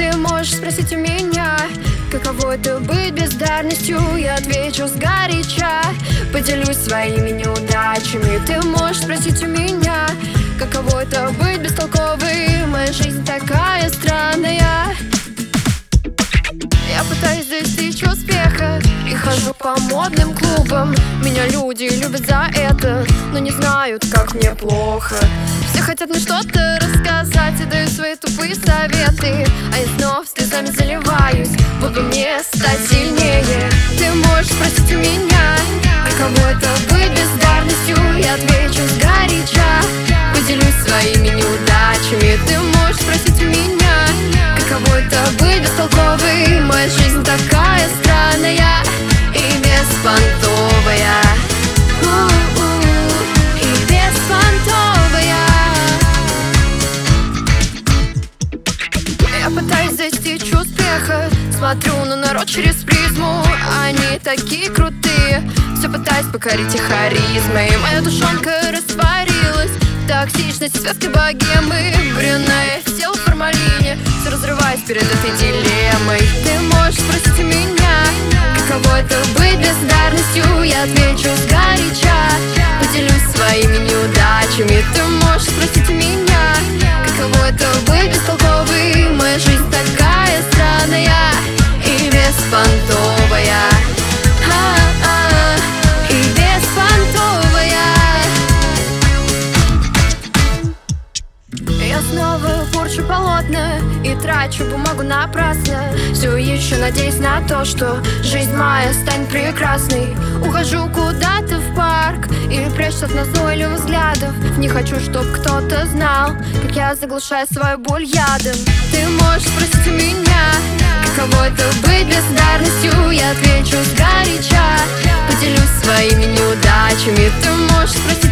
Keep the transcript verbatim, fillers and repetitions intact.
Ты можешь спросить у меня, каково это быть бездарностью. Я отвечу сгоряча, поделюсь своими неудачами. Ты можешь спросить у меня, каково это быть бестолковой. Моя жизнь такая странная. Я пытаюсь достичь успеха и хожу по модным клубам. Меня люди любят за это, но не знают, как мне плохо. Все хотят мне что-то рассказать и дают свои тупые советы, а я снова слезами заливаюсь, буду мне стать сильнее. Ты можешь спросить у меня, каково это быть бездарностью. Я отвечу сгоряча, поделюсь своими неудачами. Ты можешь спросить у меня, каково это быть бестолковой. Моя жизнь такая странная и беспонтовая. У-у-у, и беспонтовая. Я пытаюсь достичь успеха, смотрю на народ через призму. Они такие крутые, все пытаюсь покорить их харизмой. Моя душонка растворилась в токсичности светской богемы. Брюнет сел в формалине, все разрываясь перед этой дилеммой. Ты можешь спросить у меня, каково это быть бездарностью. Я отвечу сгоряча, поделюсь своими неудачами. Ты можешь спросить у меня, каково это быть бестолковой. Моя жизнь такая странная и беспонтовая. А-а, и беспонтовая. Я снова порчу полотна и трачу бумагу напрасно. Все еще надеюсь на то, что жизнь моя станет прекрасной. Ухожу куда-то в парк и прячусь от назойливых взглядов. Не хочу, чтоб кто-то знал, как я заглушаю свою боль ядом. Ты можешь спросить у меня, каково это быть бездарностью. Я отвечу сгоряча, поделюсь своими неудачами. Ты можешь спросить